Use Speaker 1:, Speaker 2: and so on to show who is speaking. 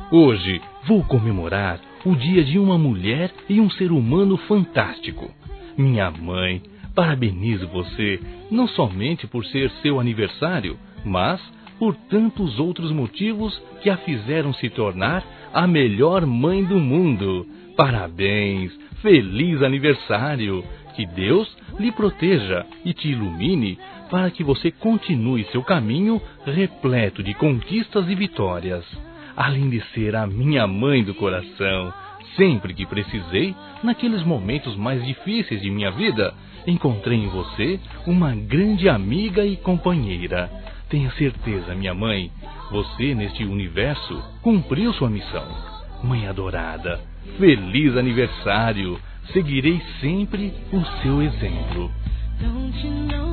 Speaker 1: Hoje vou comemorar o dia de uma mulher e um ser humano fantástico. Minha mãe, parabenizo você não somente por ser seu aniversário, mas por tantos outros motivos que a fizeram se tornar a melhor mãe do mundo. Parabéns, feliz aniversário! Que Deus lhe proteja e te ilumine para que você continue seu caminho repleto de conquistas e vitórias. Além de ser a minha mãe do coração, sempre que precisei, naqueles momentos mais difíceis de minha vida, encontrei em você uma grande amiga e companheira. Tenha certeza, minha mãe, você neste universo cumpriu sua missão. Mãe adorada, feliz aniversário! Seguirei sempre o seu exemplo. Don't you know